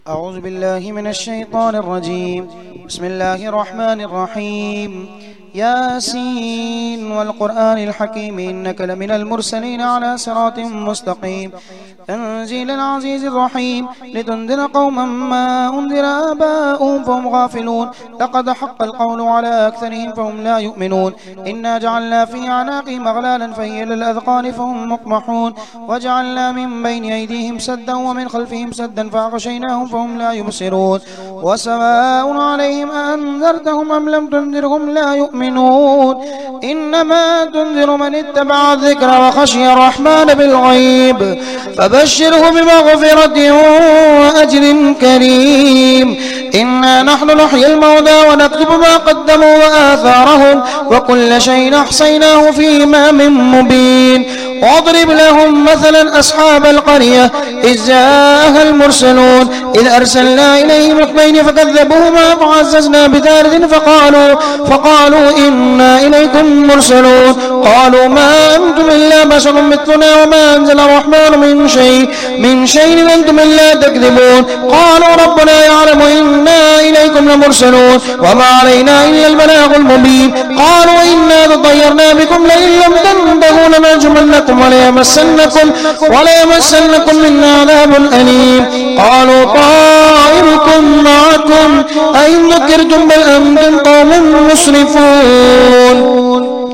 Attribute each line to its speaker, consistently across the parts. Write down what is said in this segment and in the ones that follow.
Speaker 1: أعوذ بالله من الشيطان الرجيم. بسم الله الرحمن الرحيم. ياسين والقرآن الحكيم إنك لمن المرسلين على صراط مستقيم تنزيل العزيز الرحيم لتنذر قوما ما أنذر آباؤهم فهم غافلون لقد حق القول على أكثرهم فهم لا يؤمنون إنا جعلنا في أعناقهم أغلالا فهي للأذقان فهم مقمحون وجعلنا من بين أيديهم سدا ومن خلفهم سدا فأغشيناهم فهم لا يبصرون وسواء عليهم أنذرتهم أم لم تنذرهم لا يؤمنون إنما تنذر من اتبع الذكر وخشي الرحمن بالغيب فبشره بمغفرة وأجر كريم. إنا نحن نحيي الموتى ونكتب ما قدموا وآثارهم وكل شيء أحصيناه في إمام مبين. واضرب لهم مثلا أصحاب القرية إذ جاءها المرسلون إذ أرسلنا إليهم اثنين فكذبوهما فعززنا بثالث فقالوا إنا إليكم مرسلون قالوا ما أنتم إلا بشر مثلنا وما أنزل الرحمن من شيء أنتم إلا تكذبون قالوا ربنا يعلم إنا إليكم لمرسلون وما علينا إلا البلاغ المبين قالوا إنا تطيرنا بكم لئن لم تنتهوا لنرجمنكم وليمسنكم منا عذاب أليم قالوا طائركم معكم أئن ذكرتم بل أنتم قوم مسرفون.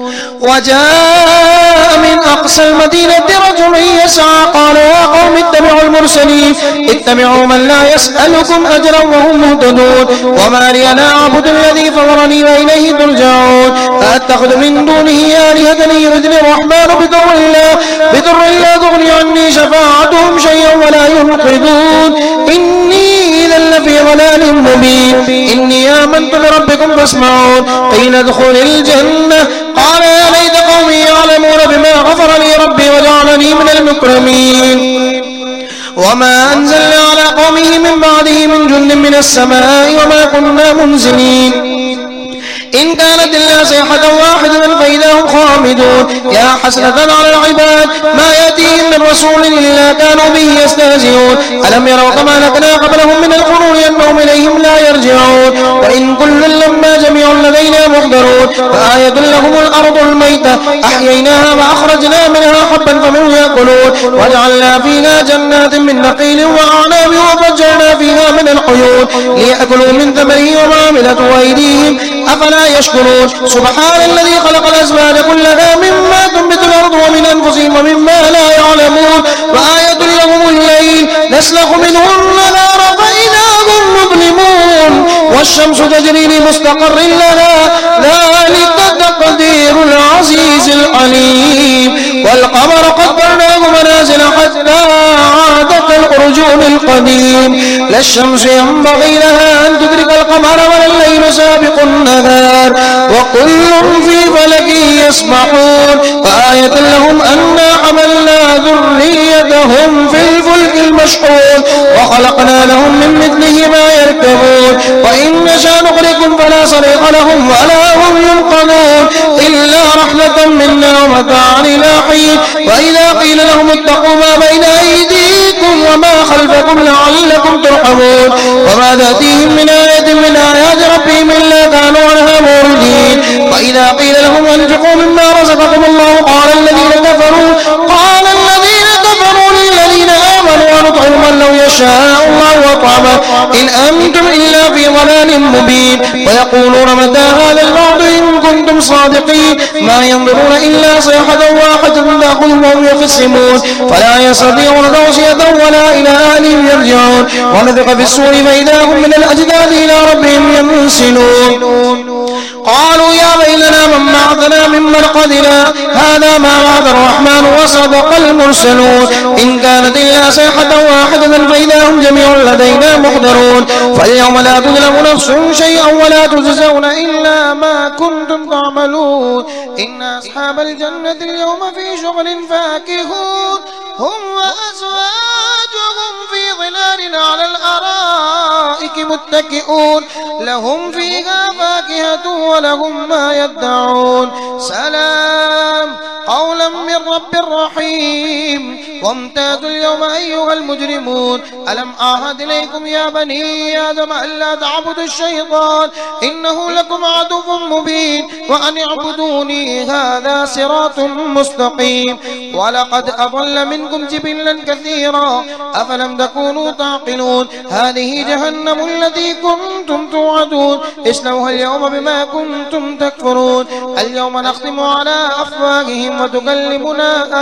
Speaker 1: وجاء من أقصى المدينة رجل يسعى قال يا قوم اتبعوا المرسلين اتبعوا من لا يسألكم أجرا وهم مهتدون وما لي لا أعبد الذي فطرني وإليه ترجعون أأتخذ من دونه آلهة يردني الرحمن بضر لا تغني عني شفاعتهم شيئا ولا ينقذون إني إذا لفي ضلال مبين. إني آمنت بربكم فاسمعون قيل ادخل الجنة قال يا ليت قومي يعلمون بما غفر لي ربي وجعلني من المكرمين. وما أنزلنا على قومه من بعده من جند من السماء وما كنا منزلين إن كانت إلا صيحة واحدة فإذا هم خامدون يا حسرة على العباد ما يأتيهم من رسول إلا كانوا به يستهزئون ألم يروا كما أهلكنا قبلهم من القرون أنهم إليهم لا يرجعون وإن كل لما جميع لدينا محضرون فآية لهم الأرض الميتة أحييناها وأخرجنا منها حبا فمنه يأكلون وجعلنا فيها جنات من نخيل وأعناب وفجرنا فيها من العيون ليأكلوا من ثمره وما عملته أيديهم أفلا يشكرون. سبحان الذي خلق الأزواج كلها مما تنبت الأرض ومن أنفسهم ومما لا يعلمون وآية لهم الليل نسلخ منه النهار فإذا هم مظلمون والشمس تجري لمستقر لها ذلك تقدير العزيز العليم والقمر قدرناه منازل حتى عاد كالأرجون القديم لا الشمس ينبغي لها أن تدرك القمر ولا الليل سابق النهار وكل في فلك يسبحون وآية لهم أنا حملنا ذريتهم في الفلك المشحون وخلقنا لهم من مثله ما يركبون وإن نشاء نغرقهم فلا صريخ لهم ولا هم ينقذون إلا رحمة منا ومتاعا إلى حين وإذا قيل لهم اتقوا ما بين أيديكم وما خلفكم لعلكم ترحمون وما تأتيهم من آية من آيات ربهم إلا كانوا عنها موردين وإذا قيل لهم أنفقوا مما رزقكم الله قال الذين كفروا للذين آمنوا ونطعم من لو يشاء الله وطعمه إن أنتم إلا في ضلال مبين ويقولون متى هذا الوعد إن كنتم صادقين ما ينظرون إلا صيحة واحدة تأخذهم وهم يخصمون فلا يستطيعون توصية ولا إلى أهلهم يرجعون ونفخ في الصور فإذا هم من الأجداث إلى ربهم ينسلون قالوا يا ويلنا من بعثنا من مرقدنا هذا ما وعد الرحمن وصدق المرسلون إن كانت إلا صيحة واحدة فإذا هم جميع لدينا محضرون فاليوم لا تظلم نفس شيئا ولا تجزون إلا ما كنتم تعملون إن أصحاب الجنة اليوم في شغل فاكهون هم وأزواجهم في ظلال على الأرائك متكئون لهم فيها فاكهة ولهم ما يدعون سلام قولا من رب رحيم وامتازوا اليوم أيها المجرمون ألم أعهد إليكم يا بني آدم ألا تعبدوا الشيطان إنه لكم عدو مبين وأن اعبدوني هذا صراط مستقيم ولقد أضل منكم جبلا كثيرا أفلم تكونوا تعقلون هذه جهنم التي كنتم توعدون اصلوها اليوم بما كنتم تكفرون اليوم نختم على أفواههم وتكلمنا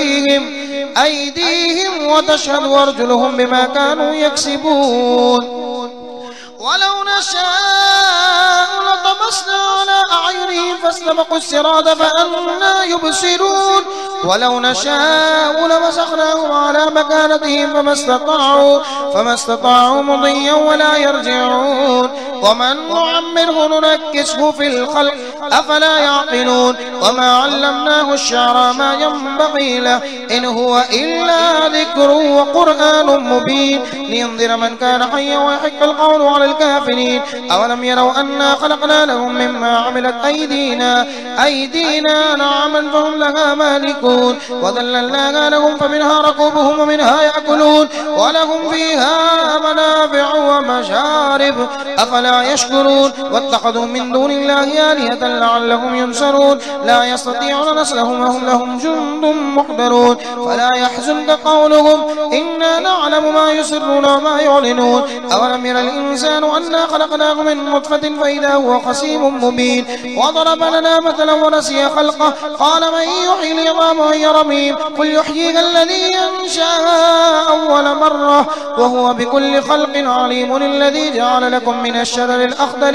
Speaker 1: أيديهم وتشهد أرجلهم بما كانوا يكسبون ولو نشاء لطمسنا على أعينهم فاستبقوا الصراط فأنى يبصرون ولو نشاء لمسخناهم على مكانتهم فما استطاعوا مضيا ولا يرجعون ومن نعمره ننكسه في الخلق أفلا يعقلون وما علمناه الشعر ما ينبغي له إن هو إلا ذكر وقرآن مبين لينذر من كان حيا ويحق القول على الكافرين أولم يروا أنا خلقنا لهم مما عملت أيدينا نعما فهم لها مالكون وذللناها لهم فمنها ركوبهم ومنها يأكلون ولهم فيها منافع ومشارب أفلا يشكرون واتخذوا من دون الله آلهة لعلهم ينصرون لا يستطيعون نصرهم وهم لهم جند محضرون فلا يحزنك قولهم إنا نعلم ما يسرون وما يعلنون أولم ير الإنسان أنا خلقناه من نطفة فإذا هو خصيم مبين وضرب لنا مثلا ونسي خلقه قال من يحيي العظام وهي رميم قل يحييها الذي أنشأها أول مرة وهو بكل خلق عليم الذي جعل لكم من الشجر الأخضر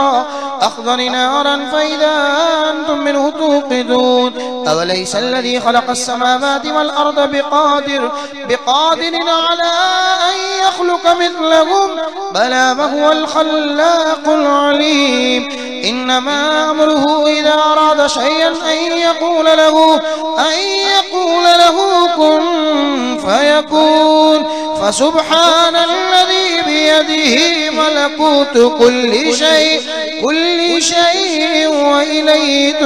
Speaker 1: نارا فإذا أنتم منه توقدون أوليس الذي خلق السماوات والأرض بقادر على أن يخلق مثلهم بلى وهو الخلاق العليم إنما أمره إذا أراد شيئا أن يقول له كن فيكون فسبحان الذي بيده ملكوت كل شيء وإليه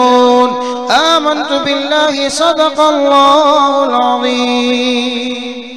Speaker 1: ترجعون آمنت بالله صدق الله العظيم.